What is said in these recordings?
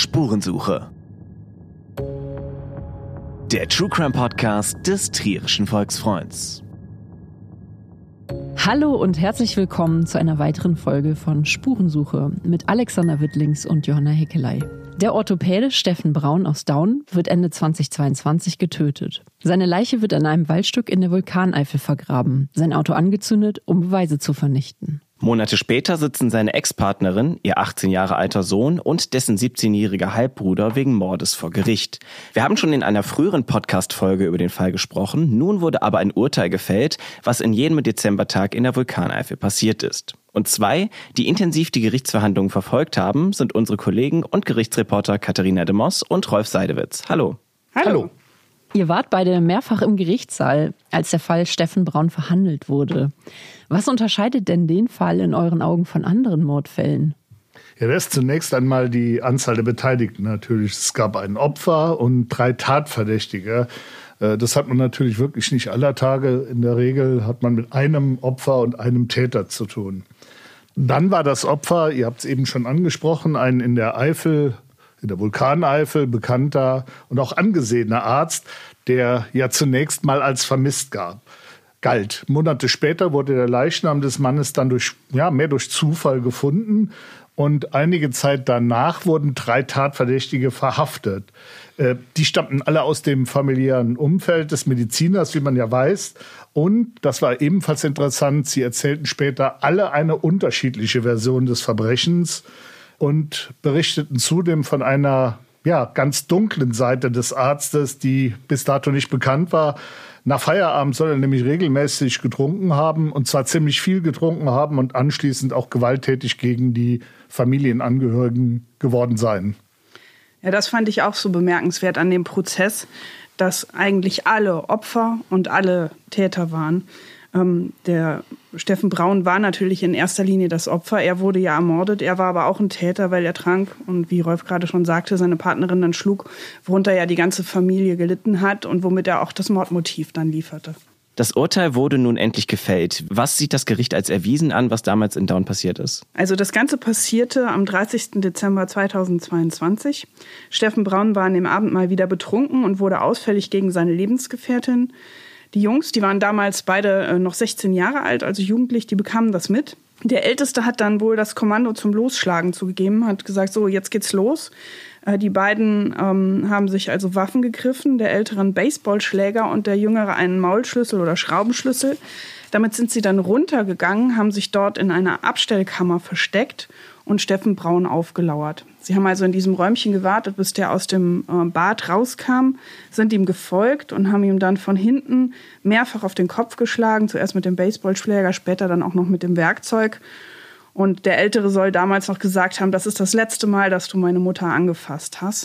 Spurensuche. Der True Crime Podcast des Trierischen Volksfreunds. Hallo und herzlich willkommen zu einer weiteren Folge von Spurensuche mit Alexander Wittlings und Johanna Heckeley. Der Orthopäde Steffen Braun aus Daun wird Ende 2022 getötet. Seine Leiche wird an einem Waldstück in der Vulkaneifel vergraben, sein Auto angezündet, um Beweise zu vernichten. Monate später sitzen seine Ex-Partnerin, ihr 18 Jahre alter Sohn und dessen 17-jähriger Halbbruder wegen Mordes vor Gericht. Wir haben schon in einer früheren Podcast-Folge über den Fall gesprochen. Nun wurde aber ein Urteil gefällt, was in jenem Dezembertag in der Vulkaneifel passiert ist. Und zwei, die intensiv die Gerichtsverhandlungen verfolgt haben, sind unsere Kollegen und Gerichtsreporter Katharina de Moss und Rolf Seidewitz. Hallo. Hallo. Ihr wart beide mehrfach im Gerichtssaal, als der Fall Steffen Braun verhandelt wurde. Was unterscheidet denn den Fall in euren Augen von anderen Mordfällen? Ja, das ist zunächst einmal die Anzahl der Beteiligten natürlich. Es gab ein Opfer und 3 Tatverdächtige. Das hat man natürlich wirklich nicht aller Tage. In der Regel hat man mit einem Opfer und einem Täter zu tun. Dann war das Opfer, ihr habt es eben schon angesprochen, ein in der Eifel, in der Vulkaneifel bekannter und auch angesehener Arzt, der ja zunächst mal als vermisst galt. Monate später wurde der Leichnam des Mannes dann mehr durch Zufall gefunden. Und einige Zeit danach wurden 3 Tatverdächtige verhaftet. Die stammten alle aus dem familiären Umfeld des Mediziners, wie man ja weiß. Und, das war ebenfalls interessant, sie erzählten später alle eine unterschiedliche Version des Verbrechens und berichteten zudem von einer ganz dunklen Seite des Arztes, die bis dato nicht bekannt war. Nach Feierabend soll er nämlich regelmäßig getrunken haben, und zwar ziemlich viel getrunken haben und anschließend auch gewalttätig gegen die Familienangehörigen geworden sein. Ja, das fand ich auch so bemerkenswert an dem Prozess, dass eigentlich alle Opfer und alle Täter waren. Der Steffen Braun war natürlich in erster Linie das Opfer. Er wurde ja ermordet. Er war aber auch ein Täter, weil er trank und, wie Rolf gerade schon sagte, seine Partnerin dann schlug, worunter ja die ganze Familie gelitten hat und womit er auch das Mordmotiv dann lieferte. Das Urteil wurde nun endlich gefällt. Was sieht das Gericht als erwiesen an, was damals in Daun passiert ist? Also das Ganze passierte am 30. Dezember 2022. Steffen Braun war an dem Abend mal wieder betrunken und wurde ausfällig gegen seine Lebensgefährtin. Die Jungs, die waren damals beide noch 16 Jahre alt, also jugendlich, die bekamen das mit. Der Älteste hat dann wohl das Kommando zum Losschlagen zugegeben, hat gesagt, so, jetzt geht's los. Die beiden haben sich also Waffen gegriffen, der Ältere einen Baseballschläger und der Jüngere einen Maulschlüssel oder Schraubenschlüssel. Damit sind sie dann runtergegangen, haben sich dort in einer Abstellkammer versteckt und Steffen Braun aufgelauert. Sie haben also in diesem Räumchen gewartet, bis der aus dem Bad rauskam, sind ihm gefolgt und haben ihm dann von hinten mehrfach auf den Kopf geschlagen, zuerst mit dem Baseballschläger, später dann auch noch mit dem Werkzeug. Und der Ältere soll damals noch gesagt haben, das ist das letzte Mal, dass du meine Mutter angefasst hast.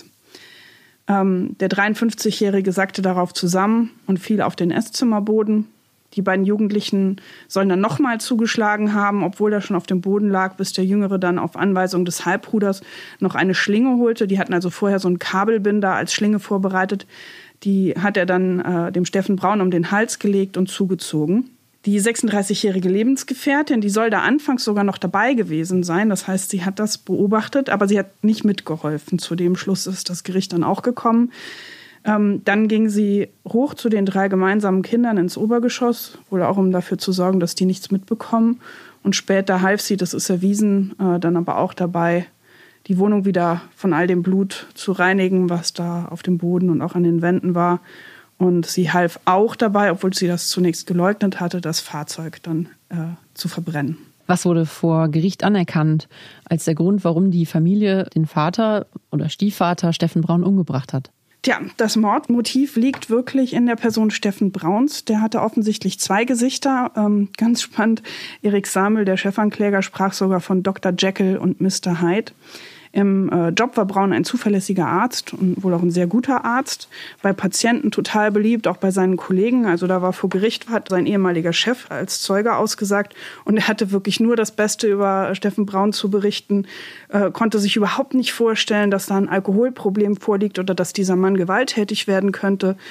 Der 53-Jährige sackte darauf zusammen und fiel auf den Esszimmerboden. Die beiden Jugendlichen sollen dann nochmal zugeschlagen haben, obwohl er schon auf dem Boden lag, bis der Jüngere dann auf Anweisung des Halbbruders noch eine Schlinge holte. Die hatten also vorher so einen Kabelbinder als Schlinge vorbereitet. Die hat er dann dem Steffen Braun um den Hals gelegt und zugezogen. Die 36-jährige Lebensgefährtin, die soll da anfangs sogar noch dabei gewesen sein. Das heißt, sie hat das beobachtet, aber sie hat nicht mitgeholfen. Zu dem Schluss ist das Gericht dann auch gekommen. Dann ging sie hoch zu den 3 gemeinsamen Kindern ins Obergeschoss, wohl auch um dafür zu sorgen, dass die nichts mitbekommen. Und später half sie, das ist erwiesen, dann aber auch dabei, die Wohnung wieder von all dem Blut zu reinigen, was da auf dem Boden und auch an den Wänden war. Und sie half auch dabei, obwohl sie das zunächst geleugnet hatte, das Fahrzeug dann zu verbrennen. Was wurde vor Gericht anerkannt als der Grund, warum die Familie den Vater oder Stiefvater Steffen Braun umgebracht hat? Tja, das Mordmotiv liegt wirklich in der Person Steffen Brauns. Der hatte offensichtlich 2 Gesichter. Ganz spannend, Erik Samel, der Chefankläger, sprach sogar von Dr. Jekyll und Mr. Hyde. Im Job war Braun ein zuverlässiger Arzt und wohl auch ein sehr guter Arzt. Bei Patienten total beliebt, auch bei seinen Kollegen. Also da war vor Gericht, hat sein ehemaliger Chef als Zeuge ausgesagt. Und er hatte wirklich nur das Beste über Steffen Braun zu berichten. Konnte sich überhaupt nicht vorstellen, dass da ein Alkoholproblem vorliegt oder dass dieser Mann gewalttätig werden könnte.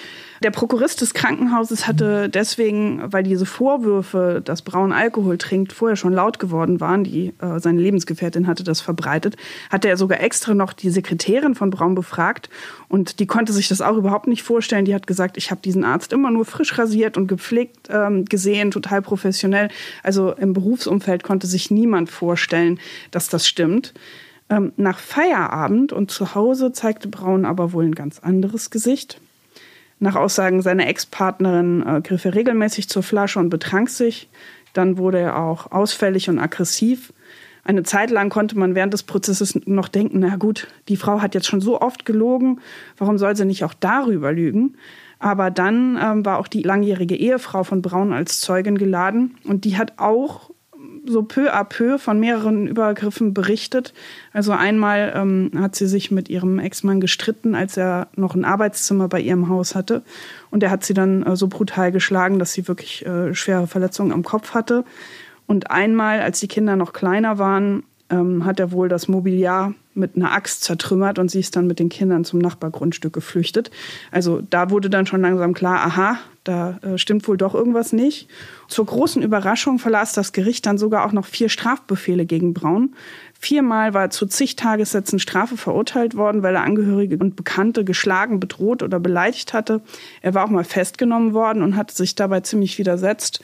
Der Prokurist des Krankenhauses hatte deswegen, weil diese Vorwürfe, dass Braun Alkohol trinkt, vorher schon laut geworden waren, seine Lebensgefährtin hatte das verbreitet, hatte er sogar extra noch die Sekretärin von Braun befragt und die konnte sich das auch überhaupt nicht vorstellen. Die hat gesagt, ich habe diesen Arzt immer nur frisch rasiert und gepflegt gesehen, total professionell. Also im Berufsumfeld konnte sich niemand vorstellen, dass das stimmt. Nach Feierabend und zu Hause zeigte Braun aber wohl ein ganz anderes Gesicht. Nach Aussagen seiner Ex-Partnerin griff er regelmäßig zur Flasche und betrank sich. Dann wurde er auch ausfällig und aggressiv. Eine Zeit lang konnte man während des Prozesses noch denken, na gut, die Frau hat jetzt schon so oft gelogen, warum soll sie nicht auch darüber lügen? Aber dann war auch die langjährige Ehefrau von Braun als Zeugin geladen und die hat auch so peu à peu von mehreren Übergriffen berichtet. Also einmal hat sie sich mit ihrem Ex-Mann gestritten, als er noch ein Arbeitszimmer bei ihrem Haus hatte. Und er hat sie dann so brutal geschlagen, dass sie wirklich schwere Verletzungen am Kopf hatte. Und einmal, als die Kinder noch kleiner waren, hat er wohl das Mobiliar mit einer Axt zertrümmert und sie ist dann mit den Kindern zum Nachbargrundstück geflüchtet. Also da wurde dann schon langsam klar, aha, da stimmt wohl doch irgendwas nicht. Zur großen Überraschung verlas das Gericht dann sogar auch noch 4 Strafbefehle gegen Braun. 4-mal war er zu zig Tagessätzen Strafe verurteilt worden, weil er Angehörige und Bekannte geschlagen, bedroht oder beleidigt hatte. Er war auch mal festgenommen worden und hatte sich dabei ziemlich widersetzt.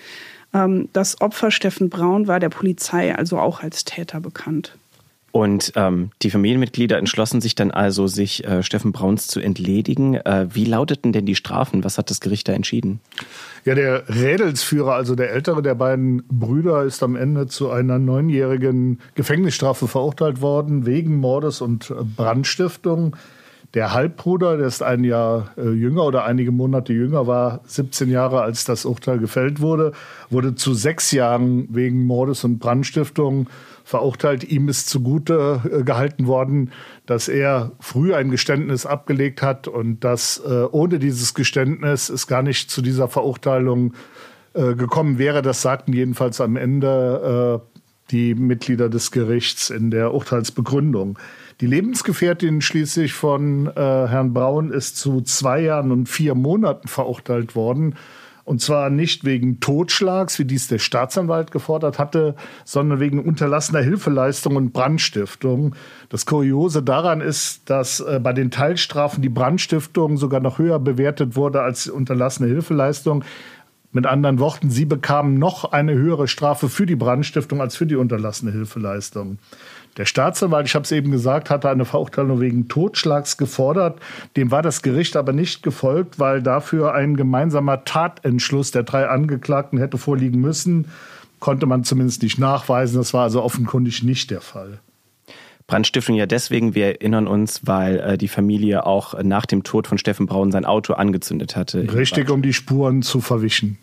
Das Opfer Steffen Braun war der Polizei also auch als Täter bekannt. Und die Familienmitglieder entschlossen sich dann also, sich Steffen Brauns zu entledigen. Wie lauteten denn die Strafen? Was hat das Gericht da entschieden? Ja, der Rädelsführer, also der ältere der beiden Brüder, ist am Ende zu einer 9-jährigen Gefängnisstrafe verurteilt worden, wegen Mordes und Brandstiftung. Der Halbbruder, der ist ein Jahr jünger oder einige Monate jünger, war 17 Jahre, als das Urteil gefällt wurde, wurde zu 6 Jahren wegen Mordes und Brandstiftung verurteilt. Ihm ist zugute gehalten worden, dass er früh ein Geständnis abgelegt hat und dass ohne dieses Geständnis es gar nicht zu dieser Verurteilung gekommen wäre. Das sagten jedenfalls am Ende die Mitglieder des Gerichts in der Urteilsbegründung. Die Lebensgefährtin schließlich von Herrn Braun ist zu 2 Jahren und 4 Monaten verurteilt worden. Und zwar nicht wegen Totschlags, wie dies der Staatsanwalt gefordert hatte, sondern wegen unterlassener Hilfeleistung und Brandstiftung. Das Kuriose daran ist, dass bei den Teilstrafen die Brandstiftung sogar noch höher bewertet wurde als die unterlassene Hilfeleistung. Mit anderen Worten, sie bekamen noch eine höhere Strafe für die Brandstiftung als für die unterlassene Hilfeleistung. Der Staatsanwalt, ich habe es eben gesagt, hatte eine Verurteilung wegen Totschlags gefordert. Dem war das Gericht aber nicht gefolgt, weil dafür ein gemeinsamer Tatentschluss der 3 Angeklagten hätte vorliegen müssen. Konnte man zumindest nicht nachweisen. Das war also offenkundig nicht der Fall. Brandstiftung ja deswegen, wir erinnern uns, weil die Familie auch nach dem Tod von Steffen Braun sein Auto angezündet hatte. Richtig, um die Spuren zu verwischen.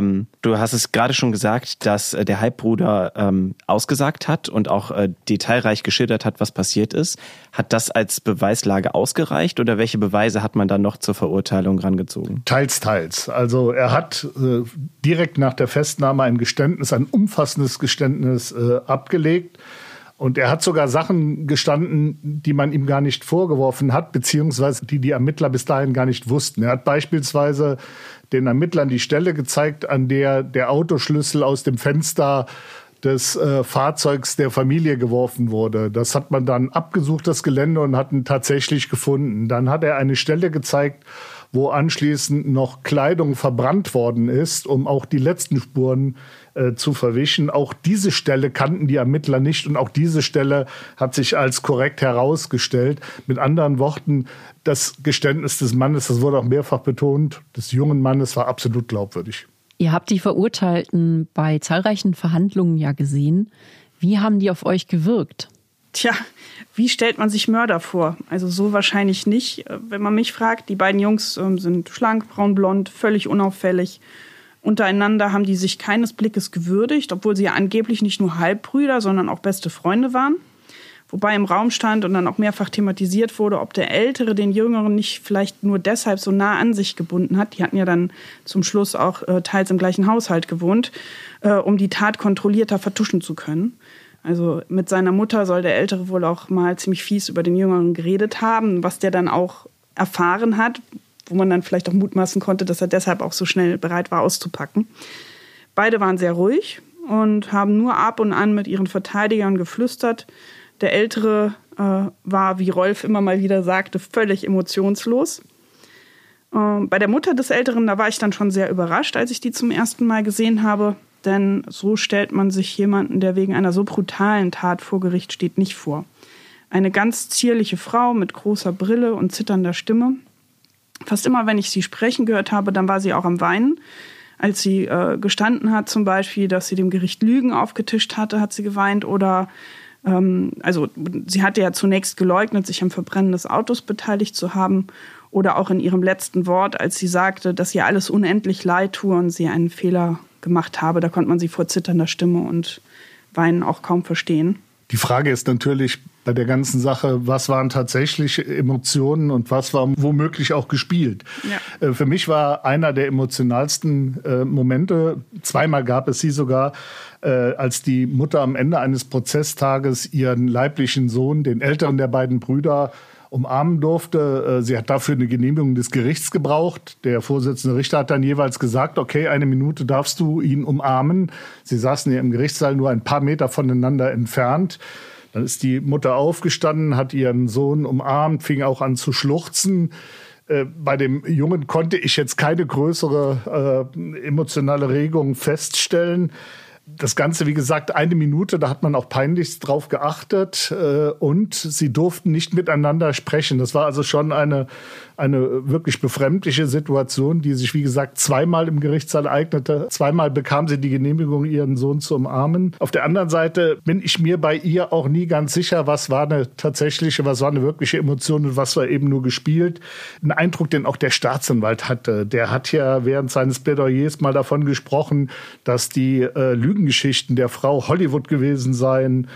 Du hast es gerade schon gesagt, dass der Halbbruder ausgesagt hat und auch detailreich geschildert hat, was passiert ist. Hat das als Beweislage ausgereicht oder welche Beweise hat man dann noch zur Verurteilung rangezogen? Teils, teils. Also er hat direkt nach der Festnahme ein umfassendes Geständnis abgelegt. Und er hat sogar Sachen gestanden, die man ihm gar nicht vorgeworfen hat, beziehungsweise die Ermittler bis dahin gar nicht wussten. Er hat beispielsweise den Ermittlern die Stelle gezeigt, an der der Autoschlüssel aus dem Fenster des Fahrzeugs der Familie geworfen wurde. Das hat man dann abgesucht, das Gelände, und hat ihn tatsächlich gefunden. Dann hat er eine Stelle gezeigt, wo anschließend noch Kleidung verbrannt worden ist, um auch die letzten Spuren zu verwischen. Auch diese Stelle kannten die Ermittler nicht und auch diese Stelle hat sich als korrekt herausgestellt. Mit anderen Worten, das Geständnis des Mannes, das wurde auch mehrfach betont, des jungen Mannes war absolut glaubwürdig. Ihr habt die Verurteilten bei zahlreichen Verhandlungen ja gesehen. Wie haben die auf euch gewirkt? Tja, wie stellt man sich Mörder vor? Also so wahrscheinlich nicht, wenn man mich fragt. Die beiden Jungs sind schlank, braun-blond, völlig unauffällig. Untereinander haben die sich keines Blickes gewürdigt, obwohl sie ja angeblich nicht nur Halbbrüder, sondern auch beste Freunde waren. Wobei im Raum stand und dann auch mehrfach thematisiert wurde, ob der Ältere den Jüngeren nicht vielleicht nur deshalb so nah an sich gebunden hat. Die hatten ja dann zum Schluss auch teils im gleichen Haushalt gewohnt, um die Tat kontrollierter vertuschen zu können. Also mit seiner Mutter soll der Ältere wohl auch mal ziemlich fies über den Jüngeren geredet haben, was der dann auch erfahren hat. wo man dann vielleicht auch mutmaßen konnte, dass er deshalb auch so schnell bereit war, auszupacken. Beide waren sehr ruhig und haben nur ab und an mit ihren Verteidigern geflüstert. Der Ältere war, wie Rolf immer mal wieder sagte, völlig emotionslos. Bei der Mutter des Älteren, da war ich dann schon sehr überrascht, als ich die zum ersten Mal gesehen habe. Denn so stellt man sich jemanden, der wegen einer so brutalen Tat vor Gericht steht, nicht vor. Eine ganz zierliche Frau mit großer Brille und zitternder Stimme. Fast immer, wenn ich sie sprechen gehört habe, dann war sie auch am Weinen. Als sie gestanden hat zum Beispiel, dass sie dem Gericht Lügen aufgetischt hatte, hat sie geweint. Oder sie hatte ja zunächst geleugnet, sich am Verbrennen des Autos beteiligt zu haben. Oder auch in ihrem letzten Wort, als sie sagte, dass ihr alles unendlich leid tue und sie einen Fehler gemacht habe. Da konnte man sie vor zitternder Stimme und Weinen auch kaum verstehen. Die Frage ist natürlich bei der ganzen Sache, was waren tatsächlich Emotionen und was war womöglich auch gespielt. Ja. Für mich war einer der emotionalsten Momente, zweimal gab es sie sogar, als die Mutter am Ende eines Prozesstages ihren leiblichen Sohn, den älteren der beiden Brüder, umarmen durfte. Sie hat dafür eine Genehmigung des Gerichts gebraucht. Der Vorsitzende Richter hat dann jeweils gesagt, okay, 1 Minute darfst du ihn umarmen. Sie saßen ja im Gerichtssaal nur ein paar Meter voneinander entfernt. Dann ist die Mutter aufgestanden, hat ihren Sohn umarmt, fing auch an zu schluchzen. Bei dem Jungen konnte ich jetzt keine größere emotionale Regung feststellen. Das Ganze, wie gesagt, 1 Minute, da hat man auch peinlichst drauf geachtet und sie durften nicht miteinander sprechen. Das war also schon eine wirklich befremdliche Situation, die sich, wie gesagt, zweimal im Gerichtssaal eignete. Zweimal bekam sie die Genehmigung, ihren Sohn zu umarmen. Auf der anderen Seite bin ich mir bei ihr auch nie ganz sicher, was war eine wirkliche Emotion und was war eben nur gespielt. Ein Eindruck, den auch der Staatsanwalt hatte. Der hat ja während seines Plädoyers mal davon gesprochen, dass die Lügengeschichten der Frau Hollywood gewesen seien.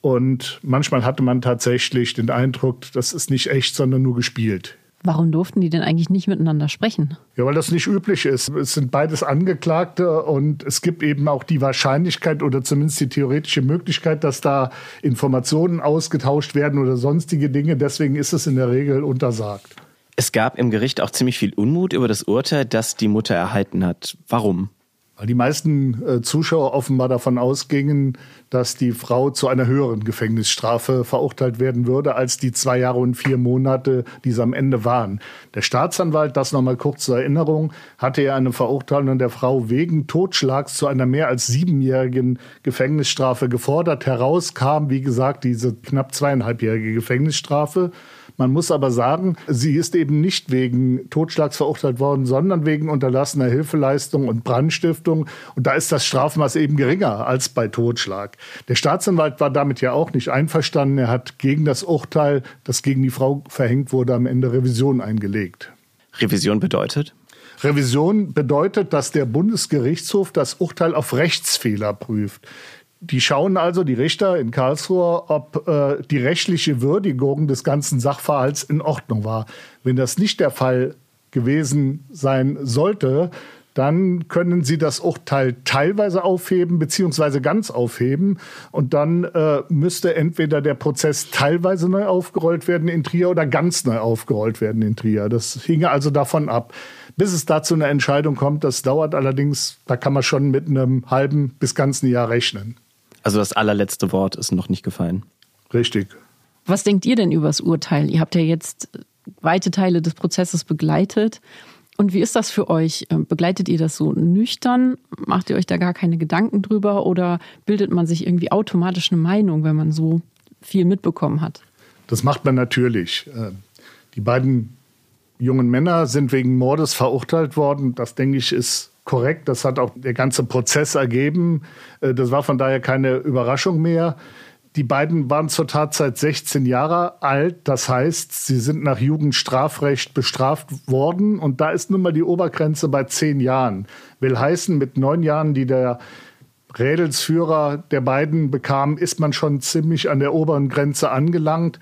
Und manchmal hatte man tatsächlich den Eindruck, das ist nicht echt, sondern nur gespielt. Warum durften die denn eigentlich nicht miteinander sprechen? Ja, weil das nicht üblich ist. Es sind beides Angeklagte und es gibt eben auch die Wahrscheinlichkeit oder zumindest die theoretische Möglichkeit, dass da Informationen ausgetauscht werden oder sonstige Dinge. Deswegen ist es in der Regel untersagt. Es gab im Gericht auch ziemlich viel Unmut über das Urteil, das die Mutter erhalten hat. Warum? Weil die meisten Zuschauer offenbar davon ausgingen, dass die Frau zu einer höheren Gefängnisstrafe verurteilt werden würde, als die 2 Jahre und 4 Monate, die es am Ende waren. Der Staatsanwalt, das nochmal kurz zur Erinnerung, hatte ja eine Verurteilung der Frau wegen Totschlags zu einer mehr als 7-jährigen Gefängnisstrafe gefordert. Herauskam, wie gesagt, diese knapp 2,5-jährige Gefängnisstrafe. Man muss aber sagen, sie ist eben nicht wegen Totschlags verurteilt worden, sondern wegen unterlassener Hilfeleistung und Brandstiftung. Und da ist das Strafmaß eben geringer als bei Totschlag. Der Staatsanwalt war damit ja auch nicht einverstanden. Er hat gegen das Urteil, das gegen die Frau verhängt wurde, am Ende Revision eingelegt. Revision bedeutet? Revision bedeutet, dass der Bundesgerichtshof das Urteil auf Rechtsfehler prüft. Die schauen also, die Richter in Karlsruhe, ob die rechtliche Würdigung des ganzen Sachverhalts in Ordnung war. Wenn das nicht der Fall gewesen sein sollte, dann können sie das Urteil teilweise aufheben bzw. ganz aufheben. Und dann müsste entweder der Prozess teilweise neu aufgerollt werden in Trier oder ganz neu aufgerollt werden in Trier. Das hinge also davon ab. Bis es da zu einer Entscheidung kommt, das dauert allerdings, da kann man schon mit einem halben bis ganzen Jahr rechnen. Also das allerletzte Wort ist noch nicht gefallen. Richtig. Was denkt ihr denn über das Urteil? Ihr habt ja jetzt weite Teile des Prozesses begleitet. Und wie ist das für euch? Begleitet ihr das so nüchtern? Macht ihr euch da gar keine Gedanken drüber? Oder bildet man sich irgendwie automatisch eine Meinung, wenn man so viel mitbekommen hat? Das macht man natürlich. Die beiden jungen Männer sind wegen Mordes verurteilt worden. Das, denke ich, ist korrekt. Das hat auch der ganze Prozess ergeben. Das war von daher keine Überraschung mehr. Die beiden waren zur Tatzeit 16 Jahre alt. Das heißt, sie sind nach Jugendstrafrecht bestraft worden. Und da ist nun mal die Obergrenze bei 10 Jahren. Will heißen, mit 9 Jahren, die der Rädelsführer der beiden bekam, ist man schon ziemlich an der oberen Grenze angelangt.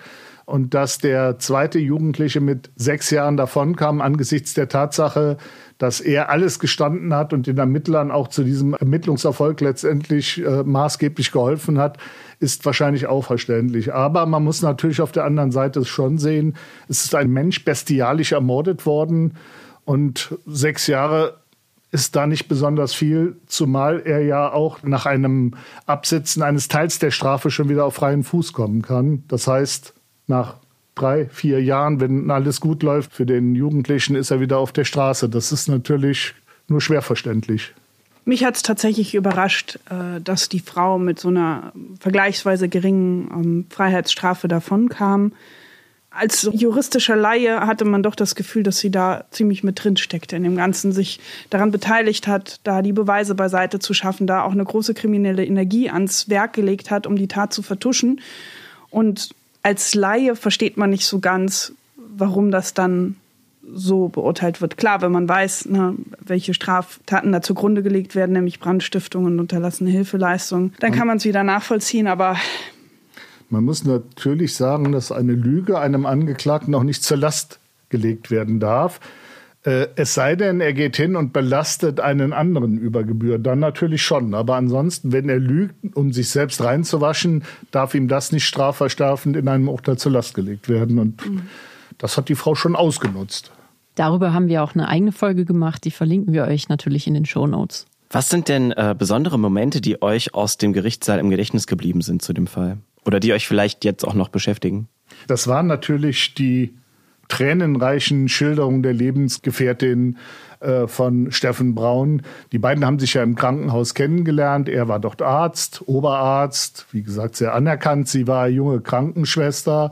und dass der zweite Jugendliche mit 6 Jahren davonkam angesichts der Tatsache, dass er alles gestanden hat und den Ermittlern auch zu diesem Ermittlungserfolg letztendlich maßgeblich geholfen hat, ist wahrscheinlich auch verständlich. Aber man muss natürlich auf der anderen Seite schon sehen, es ist ein Mensch bestialisch ermordet worden und 6 Jahre ist da nicht besonders viel, zumal er ja auch nach einem Absitzen eines Teils der Strafe schon wieder auf freien Fuß kommen kann. Das heißt, nach 3-4 Jahren, wenn alles gut läuft für den Jugendlichen, ist er wieder auf der Straße. Das ist natürlich nur schwer verständlich. Mich hat es tatsächlich überrascht, dass die Frau mit so einer vergleichsweise geringen Freiheitsstrafe davonkam. Als juristischer Laie hatte man doch das Gefühl, dass sie da ziemlich mit drin steckte in dem Ganzen, sich daran beteiligt hat, da die Beweise beiseite zu schaffen, da auch eine große kriminelle Energie ans Werk gelegt hat, um die Tat zu vertuschen. Und als Laie versteht man nicht so ganz, warum das dann so beurteilt wird. Klar, wenn man weiß, welche Straftaten da zugrunde gelegt werden, nämlich Brandstiftung und unterlassene Hilfeleistung, dann kann man es wieder nachvollziehen, aber man muss natürlich sagen, dass eine Lüge einem Angeklagten auch nicht zur Last gelegt werden darf. Es sei denn, er geht hin und belastet einen anderen über Gebühr, dann natürlich schon. Aber ansonsten, wenn er lügt, um sich selbst reinzuwaschen, darf ihm das nicht strafverstrafend in einem Urteil zur Last gelegt werden. Und das hat die Frau schon ausgenutzt. Darüber haben wir auch eine eigene Folge gemacht, die verlinken wir euch natürlich in den Shownotes. Was sind denn besondere Momente, die euch aus dem Gerichtssaal im Gedächtnis geblieben sind zu dem Fall? Oder die euch vielleicht jetzt auch noch beschäftigen? Das waren natürlich die tränenreichen Schilderungen der Lebensgefährtin von Steffen Braun. Die beiden haben sich ja im Krankenhaus kennengelernt. Er war dort Arzt, Oberarzt, wie gesagt, sehr anerkannt. Sie war junge Krankenschwester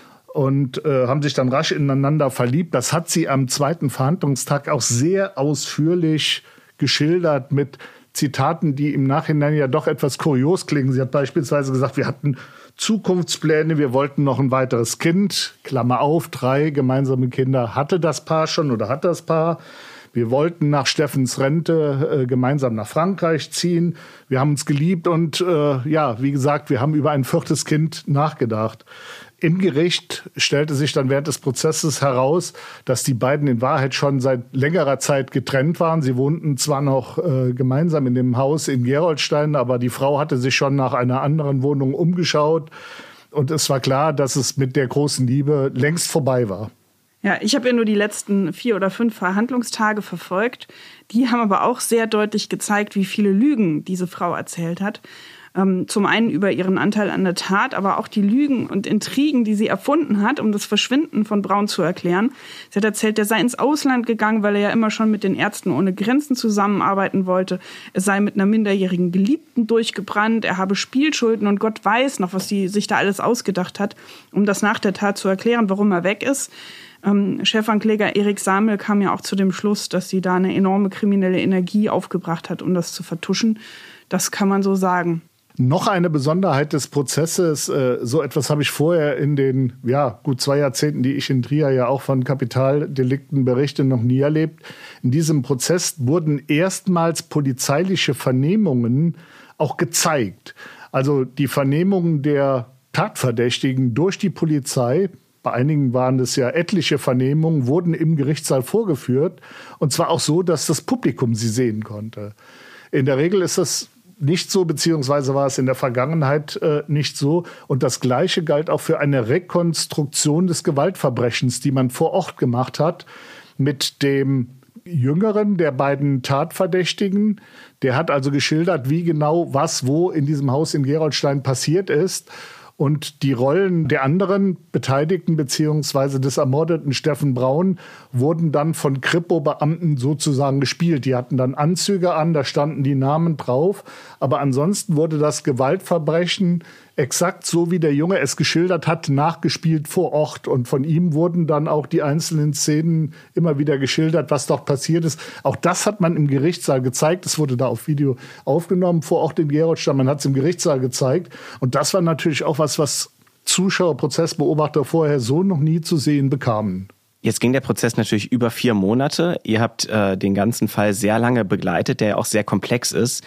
und haben sich dann rasch ineinander verliebt. Das hat sie am zweiten Verhandlungstag auch sehr ausführlich geschildert mit Zitaten, die im Nachhinein ja doch etwas kurios klingen. Sie hat beispielsweise gesagt, wir hatten Zukunftspläne, wir wollten noch ein weiteres Kind, Klammer auf, 3 gemeinsame Kinder hatte das Paar schon oder hat das Paar. Wir wollten nach Steffens Rente gemeinsam nach Frankreich ziehen. Wir haben uns geliebt und wie gesagt, wir haben über ein 4. Kind nachgedacht. Im Gericht stellte sich dann während des Prozesses heraus, dass die beiden in Wahrheit schon seit längerer Zeit getrennt waren. Sie wohnten zwar noch gemeinsam in dem Haus in Gerolstein, aber die Frau hatte sich schon nach einer anderen Wohnung umgeschaut. Und es war klar, dass es mit der großen Liebe längst vorbei war. Ja, ich habe ja nur die letzten 4 oder 5 Verhandlungstage verfolgt. Die haben aber auch sehr deutlich gezeigt, wie viele Lügen diese Frau erzählt hat. Zum einen über ihren Anteil an der Tat, aber auch die Lügen und Intrigen, die sie erfunden hat, um das Verschwinden von Braun zu erklären. Sie hat erzählt, er sei ins Ausland gegangen, weil er ja immer schon mit den Ärzten ohne Grenzen zusammenarbeiten wollte. Er sei mit einer minderjährigen Geliebten durchgebrannt, er habe Spielschulden und Gott weiß noch, was sie sich da alles ausgedacht hat, um das nach der Tat zu erklären, warum er weg ist. Chefankläger Erik Samel kam ja auch zu dem Schluss, dass sie da eine enorme kriminelle Energie aufgebracht hat, um das zu vertuschen. Das kann man so sagen. Noch eine Besonderheit des Prozesses, so etwas habe ich vorher in den gut 2 Jahrzehnten, die ich in Trier ja auch von Kapitaldelikten berichte, noch nie erlebt. In diesem Prozess wurden erstmals polizeiliche Vernehmungen auch gezeigt. Also die Vernehmungen der Tatverdächtigen durch die Polizei, bei einigen waren es ja etliche Vernehmungen, wurden im Gerichtssaal vorgeführt. Und zwar auch so, dass das Publikum sie sehen konnte. In der Regel ist das nicht so, beziehungsweise war es in der Vergangenheit nicht so. Und das Gleiche galt auch für eine Rekonstruktion des Gewaltverbrechens, die man vor Ort gemacht hat mit dem Jüngeren der beiden Tatverdächtigen. Der hat also geschildert, wie genau was wo in diesem Haus in Gerolstein passiert ist. Und die Rollen der anderen Beteiligten beziehungsweise des ermordeten Steffen Braun wurden dann von Kripo-Beamten sozusagen gespielt. Die hatten dann Anzüge an, da standen die Namen drauf. Aber ansonsten wurde das Gewaltverbrechen exakt so, wie der Junge es geschildert hat, nachgespielt vor Ort. Und von ihm wurden dann auch die einzelnen Szenen immer wieder geschildert, was dort passiert ist. Auch das hat man im Gerichtssaal gezeigt. Es wurde da auf Video aufgenommen vor Ort in Gerolstein. Man hat es im Gerichtssaal gezeigt. Und das war natürlich auch was Zuschauer, Prozessbeobachter vorher so noch nie zu sehen bekamen. Jetzt ging der Prozess natürlich über 4 Monate. Ihr habt den ganzen Fall sehr lange begleitet, der ja auch sehr komplex ist.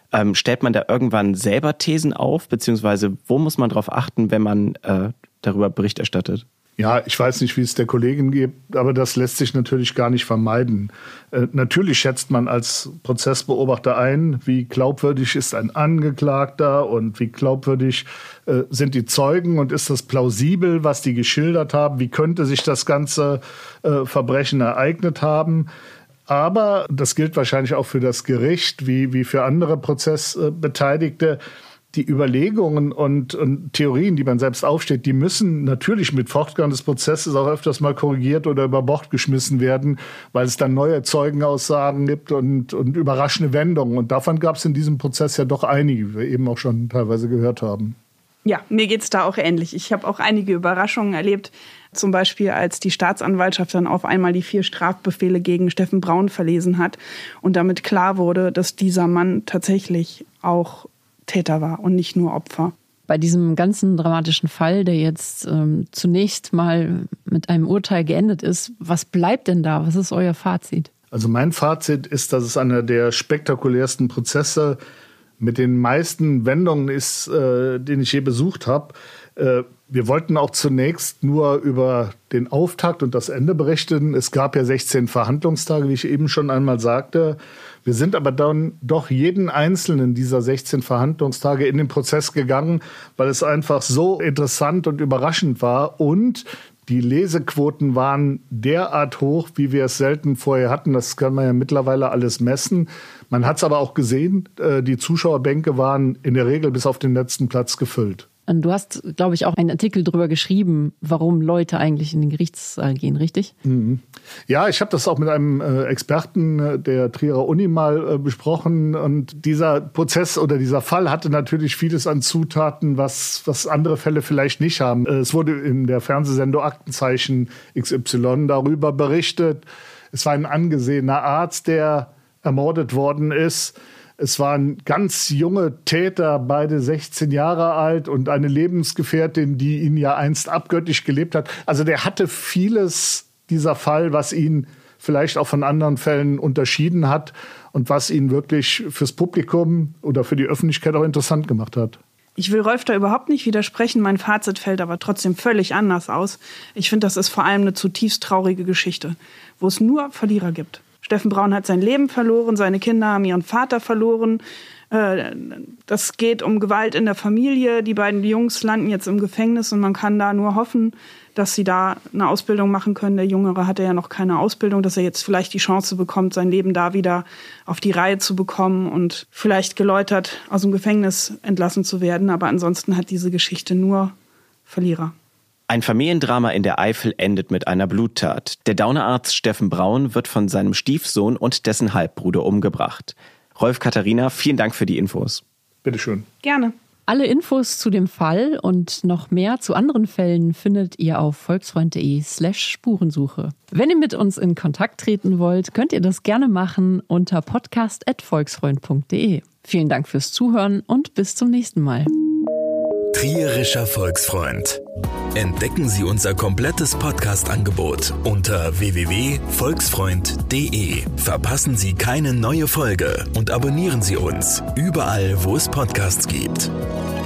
Stellt man da irgendwann selber Thesen auf, beziehungsweise wo muss man drauf achten, wenn man darüber Bericht erstattet? Ja, ich weiß nicht, wie es der Kollegin geht, aber das lässt sich natürlich gar nicht vermeiden. Natürlich schätzt man als Prozessbeobachter ein, wie glaubwürdig ist ein Angeklagter und wie glaubwürdig sind die Zeugen und ist das plausibel, was die geschildert haben, wie könnte sich das ganze Verbrechen ereignet haben. Aber das gilt wahrscheinlich auch für das Gericht wie für andere Prozessbeteiligte. Die Überlegungen und Theorien, die man selbst aufstellt, die müssen natürlich mit Fortgang des Prozesses auch öfters mal korrigiert oder über Bord geschmissen werden, weil es dann neue Zeugenaussagen gibt und überraschende Wendungen. Und davon gab es in diesem Prozess ja doch einige, wie wir eben auch schon teilweise gehört haben. Ja, mir geht's da auch ähnlich. Ich habe auch einige Überraschungen erlebt. Zum Beispiel, als die Staatsanwaltschaft dann auf einmal die 4 Strafbefehle gegen Steffen Braun verlesen hat und damit klar wurde, dass dieser Mann tatsächlich auch Täter war und nicht nur Opfer. Bei diesem ganzen dramatischen Fall, der jetzt zunächst mal mit einem Urteil geendet ist, was bleibt denn da? Was ist euer Fazit? Also mein Fazit ist, dass es einer der spektakulärsten Prozesse mit den meisten Wendungen ist, den ich je besucht habe. Wir wollten auch zunächst nur über den Auftakt und das Ende berichten. Es gab ja 16 Verhandlungstage, wie ich eben schon einmal sagte. Wir sind aber dann doch jeden einzelnen dieser 16 Verhandlungstage in den Prozess gegangen, weil es einfach so interessant und überraschend war. Und die Lesequoten waren derart hoch, wie wir es selten vorher hatten. Das kann man ja mittlerweile alles messen. Man hat es aber auch gesehen, die Zuschauerbänke waren in der Regel bis auf den letzten Platz gefüllt. Und du hast, glaube ich, auch einen Artikel darüber geschrieben, warum Leute eigentlich in den Gerichtssaal gehen, richtig? Mhm. Ja, ich habe das auch mit einem Experten der Trierer Uni mal besprochen. Und dieser Prozess oder dieser Fall hatte natürlich vieles an Zutaten, was andere Fälle vielleicht nicht haben. Es wurde in der Fernsehsendung Aktenzeichen XY darüber berichtet. Es war ein angesehener Arzt, der ermordet worden ist. Es waren ganz junge Täter, beide 16 Jahre alt und eine Lebensgefährtin, die ihn ja einst abgöttisch gelebt hat. Also der hatte vieles, dieser Fall, was ihn vielleicht auch von anderen Fällen unterschieden hat und was ihn wirklich fürs Publikum oder für die Öffentlichkeit auch interessant gemacht hat. Ich will Rolf da überhaupt nicht widersprechen, mein Fazit fällt aber trotzdem völlig anders aus. Ich finde, das ist vor allem eine zutiefst traurige Geschichte, wo es nur Verlierer gibt. Steffen Braun hat sein Leben verloren, seine Kinder haben ihren Vater verloren. Das geht um Gewalt in der Familie. Die beiden Jungs landen jetzt im Gefängnis und man kann da nur hoffen, dass sie da eine Ausbildung machen können. Der Jüngere hatte ja noch keine Ausbildung, dass er jetzt vielleicht die Chance bekommt, sein Leben da wieder auf die Reihe zu bekommen und vielleicht geläutert aus dem Gefängnis entlassen zu werden. Aber ansonsten hat diese Geschichte nur Verlierer. Ein Familiendrama in der Eifel endet mit einer Bluttat. Der Daunerarzt Steffen Braun wird von seinem Stiefsohn und dessen Halbbruder umgebracht. Rolf, Katharina, vielen Dank für die Infos. Bitteschön. Gerne. Alle Infos zu dem Fall und noch mehr zu anderen Fällen findet ihr auf volksfreund.de/Spurensuche. Wenn ihr mit uns in Kontakt treten wollt, könnt ihr das gerne machen unter podcast@volksfreund.de. Vielen Dank fürs Zuhören und bis zum nächsten Mal. Trierischer Volksfreund. Entdecken Sie unser komplettes Podcast-Angebot unter www.volksfreund.de. Verpassen Sie keine neue Folge und abonnieren Sie uns überall, wo es Podcasts gibt.